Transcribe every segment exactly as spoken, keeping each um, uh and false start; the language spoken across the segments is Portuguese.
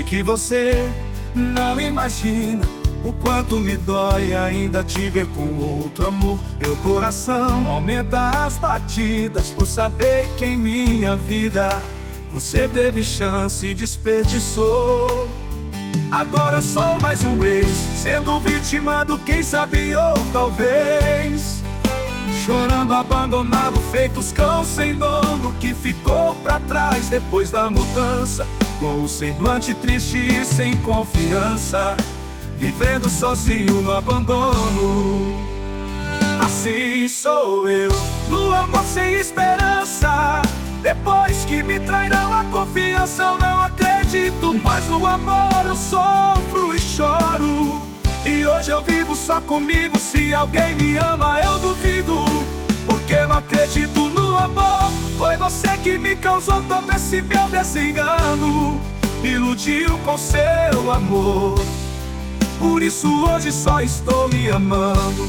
sei que você não imagina o quanto me dói ainda te ver com outro amor. Meu coração aumenta as batidas por saber que em minha vida você teve chance e desperdiçou. Agora eu sou mais um ex, sendo vítima do quem sabe ou talvez chorando abandonado, feitos cão sem dono que ficou pra trás depois da mudança, com o semblante triste e sem confiança, vivendo sozinho no abandono. Assim sou eu, no amor sem esperança. Depois que me trairão a confiança, eu não acredito mais no amor. Eu sofro e choro, e hoje eu vivo só comigo. Se alguém me ama, eu duvido, porque não acredito no amor. Foi você que me causou todo esse meu desengano, me iludiu com seu amor. Por isso hoje só estou me amando.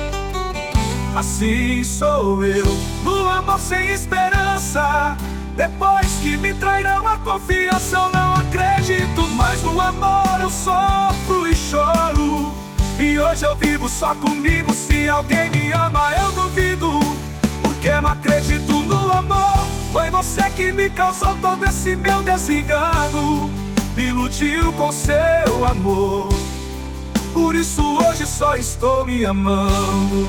Assim sou eu, no amor sem esperança. Depois que me trairão a confiança, eu não acredito mais no amor. Eu sofro e choro, e hoje eu vivo só comigo. Se alguém me ama, eu duvido, porque não acredito no amor. Foi você que me causou todo esse meu desengano, me iludiu com seu amor. Por isso hoje só estou me amando.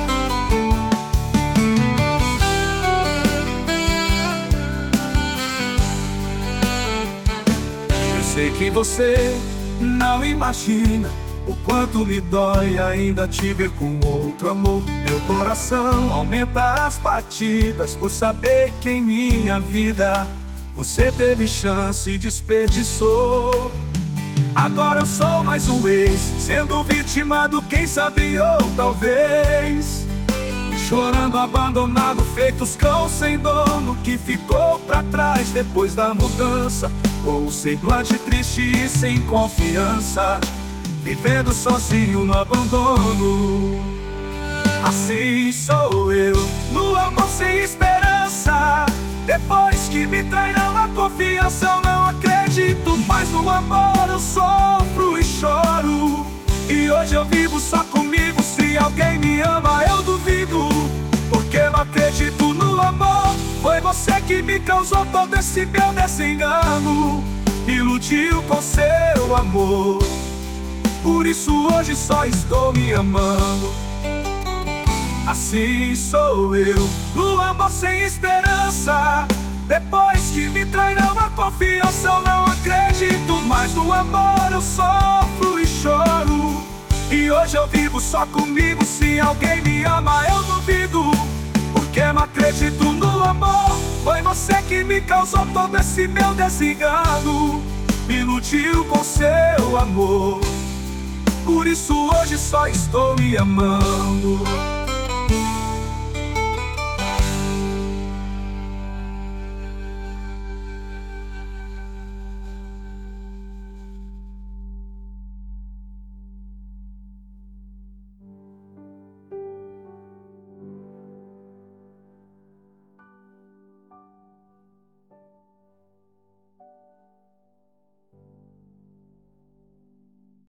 Sei que você não imagina o quanto me dói ainda te ver com outro amor. Meu coração aumenta as batidas por saber que em minha vida você teve chance e desperdiçou. Agora eu sou mais um ex, sendo vítima do quem sabe ou talvez chorando abandonado, feitos cão sem dono que ficou pra trás depois da mudança, com o semblante triste e sem confiança, vivendo sozinho no abandono. Assim sou eu, no amor sem esperança. Depois que me trairão a confiança, eu não acredito mais no amor. Eu sofro e choro, e hoje eu vivo só comigo. Se alguém me ama, eu duvido, porque não acredito no amor. Foi você que me causou todo esse meu desengano, me iludiu com seu amor. Por isso hoje só estou me amando. Assim sou eu, no amor sem esperança. Depois que me trairão a confiança, eu não acredito mais no amor. Eu sofro e choro, e hoje eu vivo só comigo. Se alguém me ama, eu duvido, porque não acredito no amor. Foi você que me causou todo esse meu desengano, me iludiu com seu amor. Por isso hoje só estou me amando.